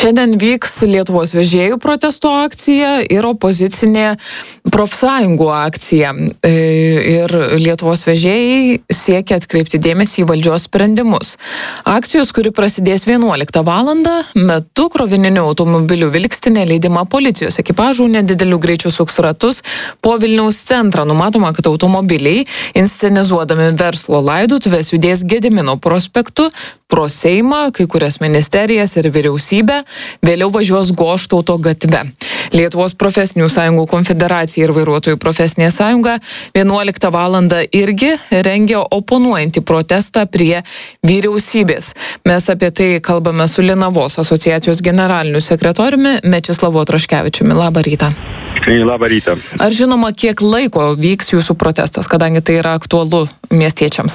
Šiandien vyks Lietuvos vežėjų protesto akcija ir opozicinė profsąjungų akcija. Ir Lietuvos vežėjai siekia atkreipti dėmesį į valdžios sprendimus. Akcijos, kuri prasidės 11 valandą, metu krovininių automobilių vilkstinė leidima policijos ekipažų nedidelių greičių suks ratus po Vilniaus centrą. Numatoma, kad automobiliai, inscenizuodami verslo laidotuves, judės Gedimino prospektu pro Seimą, kai kurias ministerijas ir vyriausybę, vėliau važiuos Goštauto gatve. Lietuvos profesinių sąjungų konfederacija ir vairuotojų profesinė sąjunga 11 valandą irgi rengia oponuojantį protestą prie vyriausybės. Mes apie tai kalbame su Linavos asociacijos generaliniu sekretoriumi Mečislovu Traškevičiumi. Labą rytą. Labą rytą. Ar žinoma, kiek laiko vyks jūsų protestas, kadangi tai yra aktualu miestiečiams?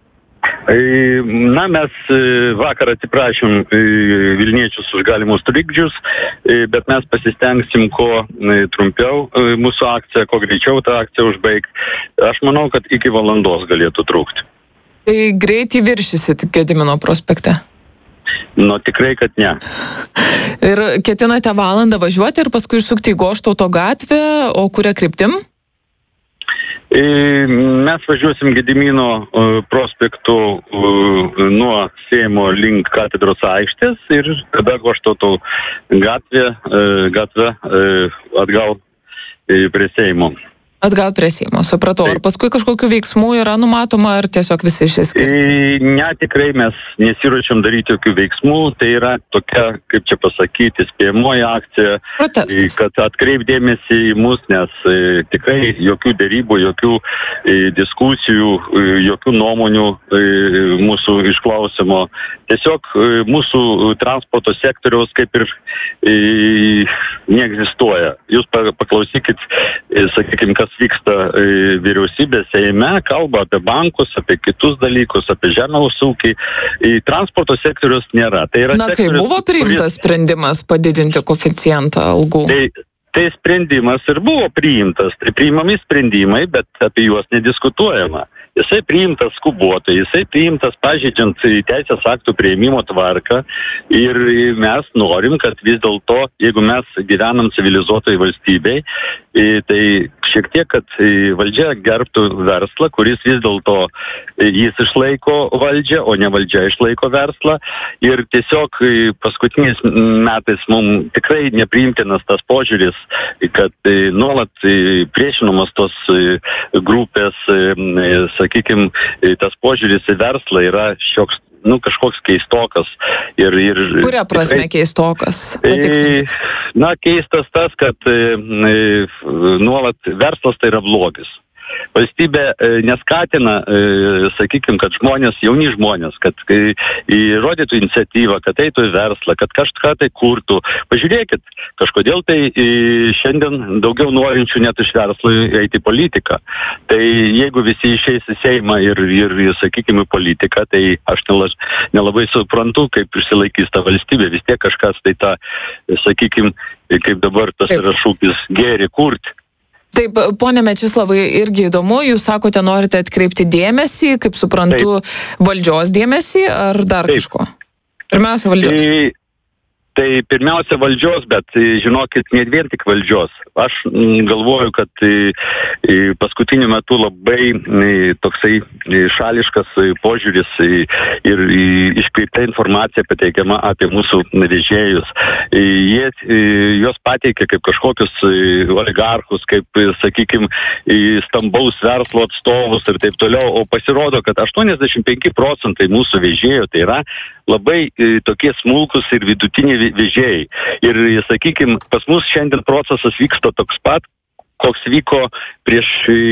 Na, mes vakar atsiprašym Vilniečius už galimus trikdžius, bet mes pasistengsim kuo trumpiau mūsų akciją, kuo greičiau tą akciją užbaigti. Aš manau, kad iki valandos galėtų trukti. Tai greitį viršysit Gedimino prospekte? Nu, tikrai, kad ne. Ir ketinate valandą važiuoti ir paskui išsukti į Goštauto gatvę, o kuria kryptim? Mes važiuosim Gedimino prospektu nuo Seimo link katedros aikštės ir tada Goštauto gatvę atgal prie Seimo. Atgal prie Seimo, supratau. Ar paskui kažkokių veiksmų yra numatoma, ar tiesiog visi išsiskirstys? Ne, tikrai mes nesiruošiam daryti jokių veiksmų. Tai yra tokia, kaip čia pasakyti, spėjamoji akcija. Protestas. Kad atkreipdėmėsi į mus, nes tikrai jokių derybų, jokių diskusijų, jokių nuomonių mūsų išklausimo. Tiesiog mūsų transporto sektoriaus kaip ir neegzistuoja. Jūs paklausykit, sakykime, kas vyksta vyriausybės Seime, kalba apie bankus, apie kitus dalykus, apie žemės ūkį. Transporto sektorius nėra. Tai yra kai buvo priimtas sprendimas padidinti koeficientą algų? Tai sprendimas ir buvo priimtas. Tai priimami sprendimai, bet apie juos nediskutuojama. Jisai priimtas skubotai, jisai priimtas pažeidžiant teisės aktų priėmimo tvarką ir mes norim, kad vis dėlto, jeigu mes gyvenam civilizuotai valstybei, tai šiek tiek, kad valdžia gerbtų verslą, kuris vis dėlto jis išlaiko valdžią, o ne valdžia išlaiko verslą. Ir tiesiog paskutiniais metais mums tikrai nepriimtinas tas požiūris, kad nuolat priešinamos tos grupės, sakykime, tas požiūris į verslą yra šioks, kažkoks keistokas. Kuria prasme keistokas? Patikslinkit. Keistas tas, kad nuolat verslas tai yra blogis. Valstybė neskatina, sakykime, kad jauni žmonės, kad įrodytų iniciatyvą, kad eitų į verslą, kad kažką tai kurtų. Pažiūrėkit, kažkodėl tai šiandien daugiau norinčių net iš verslo eiti į politiką. Tai jeigu visi išeis į Seimą ir sakykime, politiką, tai aš nelabai suprantu, kaip išsilaikys ta valstybė. Vis tiek kažkas tai tą, sakykime, kaip dabar tas yra šūkis, gėrį kurti. Taip, ponė Mečislavai, irgi įdomu, jūs sakote, norite atkreipti dėmesį, kaip suprantu, valdžios dėmesį ar dar kažko? Pirmiausia, valdžios. Tai pirmiausia valdžios, bet žinokit, ne vien tik valdžios. Aš galvoju, kad paskutiniu metu labai toksai šališkas požiūris ir iškreipta informacija pateikiama apie mūsų vežėjus. Jos pateikia kaip kažkokius oligarchus, kaip, sakykime, stambaus verslo atstovus ir taip toliau, o pasirodo, kad 85% mūsų vežėjų tai yra labai tokie smulkus ir vidutiniai vežėjai. Ir, sakykime, pas mus šiandien procesas vyksta toks pat, koks vyko prieš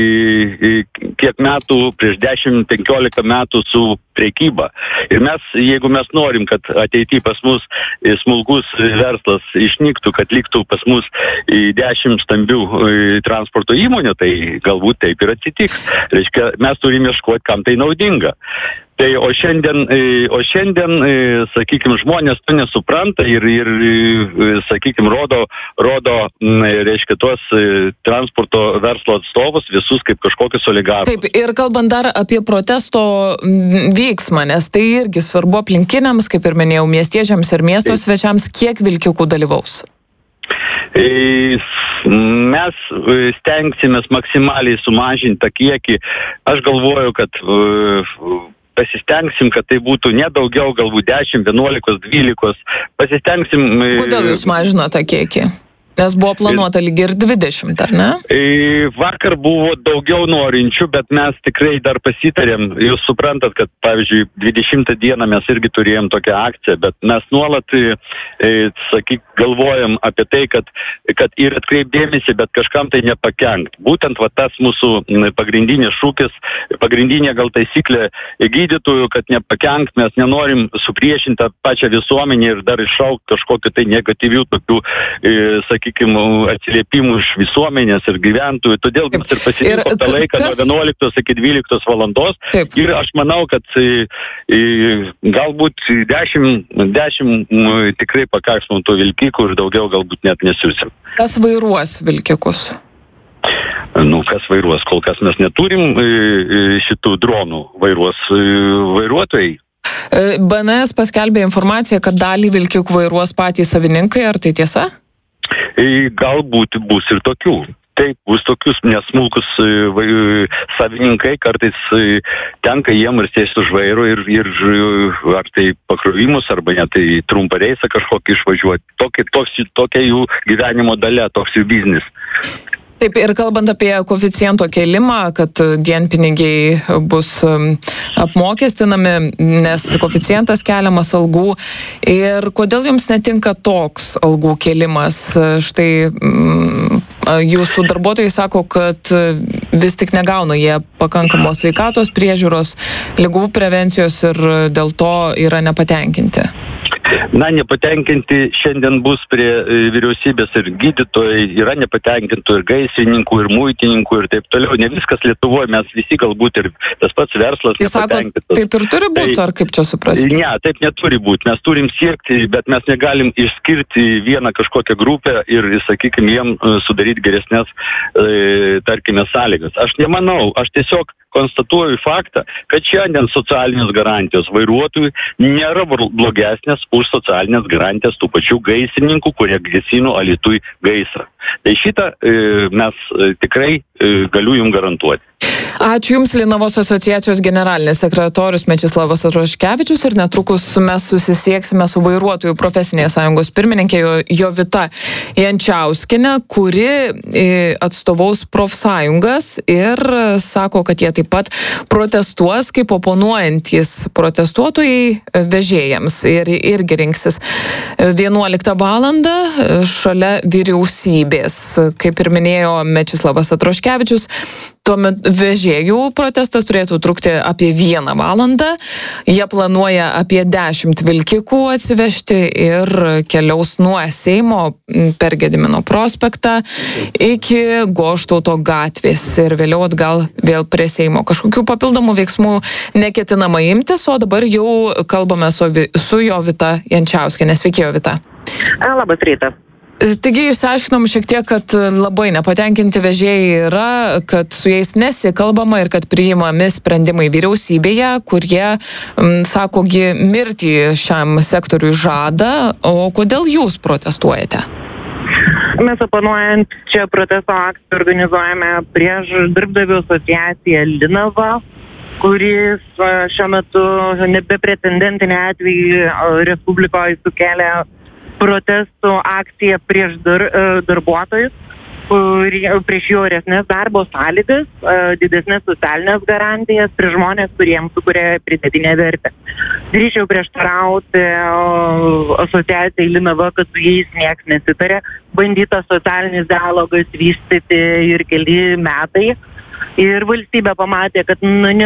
kiek metų, prieš 10-15 metų su prekyba. Ir jeigu mes norim, kad ateityje pas mus smulkus verslas išnyktų, kad liktų pas mus 10 stambių transporto įmonių, tai galbūt taip ir atsitiks. Reiškia, mes turime ieškoti, kam tai naudinga. Tai o šiandien, sakykime, žmonės to nesupranta ir sakykime, rodo, reiškia, tuos transporto verslo atstovus visus kaip kažkokius oligarchus. Taip, ir kalbant dar apie protesto veiksmą, nes tai irgi svarbu aplinkiniams, kaip ir minėjau, miestiečiams ir miesto svečiams, kiek vilkikų dalyvaus? Mes stengsimės maksimaliai sumažinti tą kiekį. Aš galvoju, kad pasistengsim, kad tai būtų nedaugiau, galbūt 10, 11, 12. Pasistengsim. Kodėl jūs mažinote tą kiekį? Nes buvo planuota lygiai ir 20, ar ne? Vakar buvo daugiau norinčių, bet mes tikrai dar pasitarėm. Jūs suprantat, kad, pavyzdžiui, 20 dieną mes irgi turėjom tokią akciją, bet mes nuolat, galvojam apie tai, kad ir atkreipdėmėsi, bet kažkam tai nepakenkt. Būtent tas mūsų pagrindinis šūkis, pagrindinė gal taisyklė gydytojų, kad nepakenkt, mes nenorim supriešinti tą pačią visuomenę ir dar iššaukti kažkokiu tai negatyvių tokių, atsiliepimų iš visuomenės ir gyventojų. Todėl mes ir pasirinkom tą laiką nuo 11 iki 12 valandos. Taip. Ir aš manau, kad galbūt 10 tikrai pakaks mums tų vilkikų ir daugiau galbūt net nesiūsim. Kas vairuos vilkikus? Kas vairuos? Kol kas mes neturim šitų dronų. Vairuos vairuotojai. BNS paskelbė informaciją, kad dalį vilkikų vairuos patys savininkai. Ar tai tiesa? Galbūt bus ir tokių. Taip, bus tokius nesmulkus savininkai, kartais tenka jiem ir sėsti už vairo ir ar tai pakrovimus, arba net tai trumpą reisą kažkokį išvažiuoti. Tokia jų gyvenimo dalia, toks jų biznis. Taip, ir kalbant apie koeficiento kėlimą, kad dienpinigiai bus apmokestinami, nes koeficientas keliamas algų. Ir kodėl jums netinka toks algų kėlimas? Štai jūsų darbuotojai sako, kad vis tik negauna jie pakankamos sveikatos priežiūros, ligų prevencijos ir dėl to yra nepatenkinti. Nepatenkinti šiandien bus prie vyriausybės ir gydytojai, yra nepatenkintų ir gaisrininkų, ir muitininkų ir taip toliau. Ne viskas Lietuvoje, mes visi galbūt ir tas pats verslas nepatenkintas. Taip ir turi būti, ar kaip čia suprasti? Ne, taip neturi būti. Mes turim siekti, bet mes negalim išskirti vieną kažkokią grupę ir, sakykime, jiem sudaryti geresnės, tarkime, sąlygas. Aš nemanau, aš tiesiog konstatuoju faktą, kad šiandien socialinės garantijos vairuotojų nėra blogesnės už socialinės garantijas tų pačių gaisrininkų, kurie gesino Alytuj gaisrą. Tai šitą mes tikrai galiu jums garantuoti. Ačiū Jums, Linavos asociacijos generalinis sekretorius Mečislavas Atroškevičius, ir netrukus mes susisieksime su vairuotojų profesinės sąjungos pirmininkė Jovita Jančiauskienė, kuri atstovaus profsąjungas ir sako, kad jie taip pat protestuos kaip oponuojantys protestuotojai vežėjams ir irgi rinksis 11 valandą šalia vyriausybės. Kaip ir minėjo Mečislavas Atroškevičius, tuomet vežėjų protestas turėtų trukti apie 1 valandą. Jie planuoja apie 10 vilkikų atsivežti ir keliaus nuo Seimo per Gedimino prospektą iki Goštauto gatvės ir vėliau atgal vėl prie Seimo. Kažkokių papildomų veiksmų neketinama imtis, o dabar jau kalbame su Jovita Jančiauskienė. Sveiki, Jovita. Labas rytas. Taigi išsiaiškinom šiek tiek, kad labai nepatenkinti vežėjai yra, kad su jais nesikalbama ir kad priimami sprendimai vyriausybėje, kurie, sakogi, mirtį šiam sektoriui žada. O kodėl jūs protestuojate? Mes oponuojant čia protesto akciją organizuojame prieš darbdavių asociaciją Linava, kuris šiuo metu nebepretendentinį atvejį Respublikoje sukėlė protestų akcija prieš darbuotojus, prieš jų oresnės darbo sąlygas, didesnės socialinės garantijas, prieš žmonės, kuriems sukuria pridėtinę vertę. Drįsčiau prieštarauti asociacijai Linava, kad su jais nieks nesitarė. Bandytas socialinis dialogas vystyti ir keli metai. Ir valstybė pamatė, kad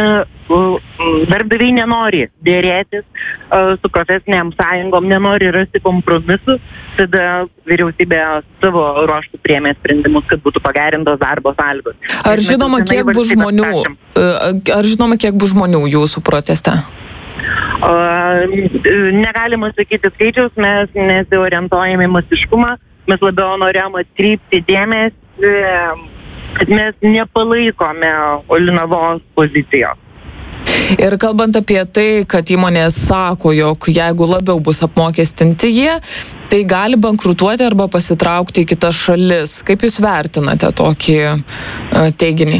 darbdaviai nenori dėrėtis su profesiniam sąjungom, nenori rasti kompromisų, tada vyriausybė savo ruožtų priėmė sprendimus, kad būtų pagerintos darbo sąlygos. Ar žinoma, kiek bus žmonių jūsų proteste? Negalima sakyti skaičius, mes nesiorientuojame į masiškumą, mes labiau norėjom atkreipti dėmesį, kad mes nepalaikome Linavos pozicijos. Ir kalbant apie tai, kad įmonės sako, jog jeigu labiau bus apmokestinti jie, tai gali bankrutuoti arba pasitraukti į kitas šalis. Kaip Jūs vertinate tokį teiginį?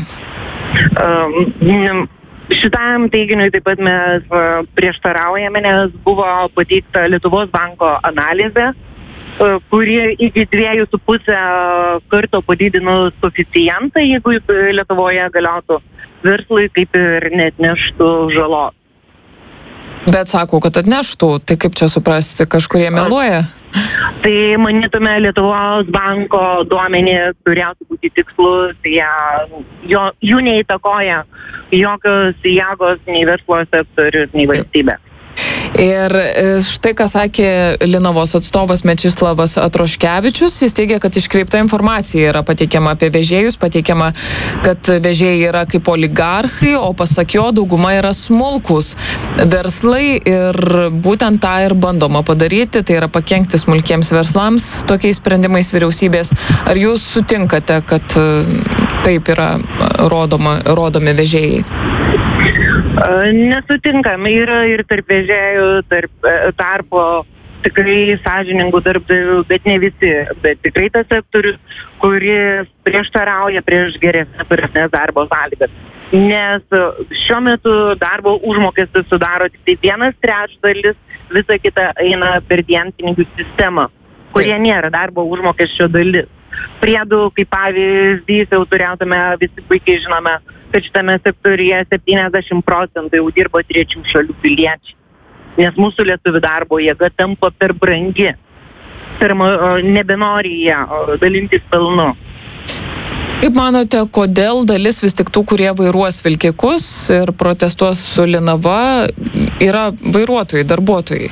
Šitam teiginiui taip pat mes prieštaraujame, nes buvo pateikta Lietuvos banko analizė, kuri iki 2,5 karto padidinus koeficientą, jeigu Lietuvoje galiotų verslui, kaip ir net neštų žalos. Bet sako, kad atneštų, tai kaip čia suprasti, kažkurie meluoja? Tai manytume, Lietuvos banko duomenys turėtų būti tikslus, jų neįtakoja jokios jėgos, nei verslo sektorius, nei valstybė. Ir štai, ką sakė Linavos atstovas Mečislavas Atroškevičius, jis teigia, kad iškreipta informacija yra pateikiama apie vežėjus, pateikiama, kad vežėjai yra kaip oligarchai, o pasak jo dauguma yra smulkūs verslai ir būtent tą ir bandoma padaryti, tai yra pakenkti smulkiems verslams tokiais sprendimais vyriausybės. Ar Jūs sutinkate, kad taip yra rodomi vežėjai? Nesutinkame, yra ir tarp vežėjų, tarpo tikrai sąžiningų darbdavių, bet ne visi, bet tikrai tas sektorius, kuris prieštarauja prieš geresnės darbo sąlygas. Nes šiuo metu darbo užmokestis sudaro tik 1/3, visa kita eina per dienpinigių sistemą, kurie nėra darbo užmokesčio dalis. Priedų, kaip pavyzdys, jau turėtume, visi puikiai žinome, kad šitame sektoriuje 70% jau dirbo trečių šalių piliečiai. Nes mūsų lietuvių darbo jėga tampa per brangi. Nebenori jie dalintis pelnu. Kaip manote, kodėl dalis vis tik tų, kurie vairuos vilkikus ir protestuos su Linava, yra vairuotojai, darbuotojai?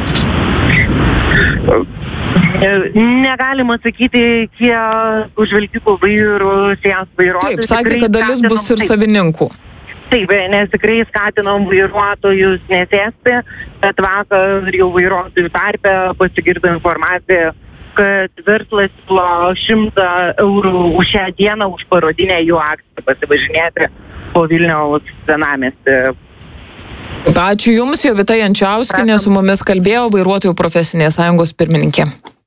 Negalima sakyti, kiek už vilkikų vairus jas vairuotojų. Taip, sakė, kad dalis bus ir savininkų. Taip, nes tikrai skatinom vairuotojus nesėsti, bet vakar jau vairuotojų tarpe pasigirdo informacija, kad verslas siūlo 100 eurų už šią dieną už parodinę jų akciją pasivažinėti po Vilniaus senamiestį. Ačiū Jums, Jovita Jančiauskienė su mumis kalbėjo, Vairuotojų profesinės sąjungos pirmininkė.